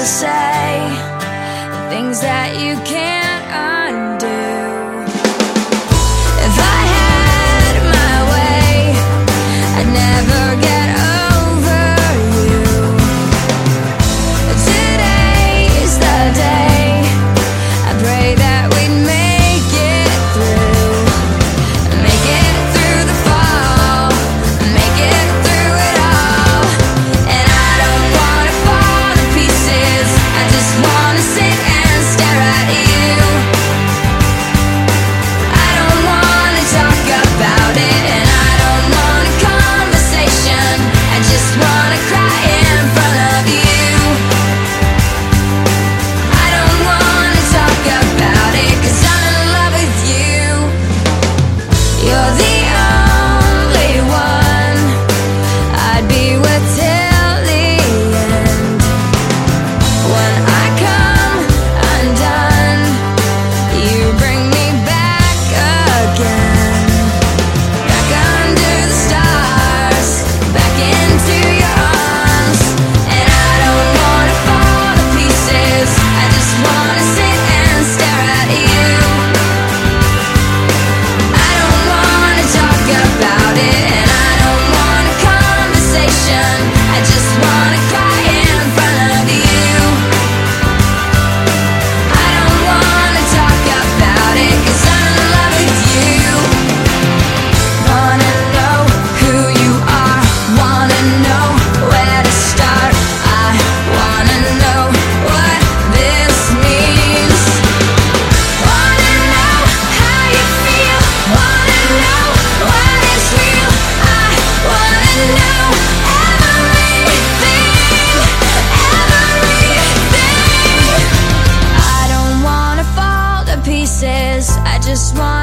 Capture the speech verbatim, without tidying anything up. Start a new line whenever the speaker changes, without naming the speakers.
say things that you can't undo. If I had my way, I'd never get over you. Today is the day. I pray that we'd make it through. Make it through the fall. Make it through it all. And I don't wanna fall to pieces. I just wanna sit and stare at you. I don't wanna talk about it, and I don't want a conversation. I just wanna cry in front of you. I don't wanna talk about it, 'cause I'm in love with you. You're the only one I'd be with till the end. When I come undone, you bring me back again. Back under the stars, back into your arms. And I don't wanna fall to pieces. I just wanna sit and stare at you. I don't wanna talk about it, and I don't want a conversation. I just wanna cry in front of you. I don't wanna talk about it, 'cause I'm in love with you. Wanna know who you are, wanna know where to start. I wanna know what this means. Wanna know how you feel, wanna know what is real. I wanna know everything, everything. I don't wanna fall to pieces. I just want